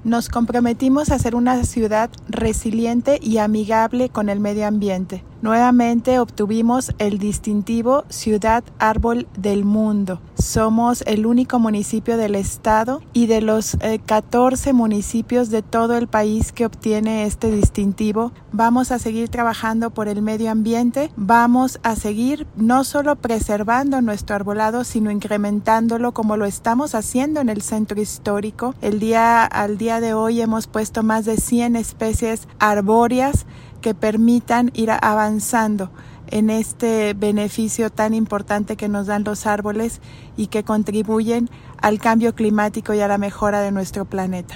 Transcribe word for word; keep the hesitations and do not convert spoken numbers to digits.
Nos comprometimos a ser una ciudad resiliente y amigable con el medio ambiente. Nuevamente obtuvimos el distintivo Ciudad Árbol del Mundo. Somos el único municipio del estado y de los eh, catorce municipios de todo el país que obtiene este distintivo. Vamos a seguir trabajando por el medio ambiente, vamos a seguir no solo preservando nuestro arbolado, sino incrementándolo como lo estamos haciendo en el centro histórico. El día, al día de hoy hemos puesto más de cien especies arbóreas que permitan ir avanzando en este beneficio tan importante que nos dan los árboles y que contribuyen al cambio climático y a la mejora de nuestro planeta.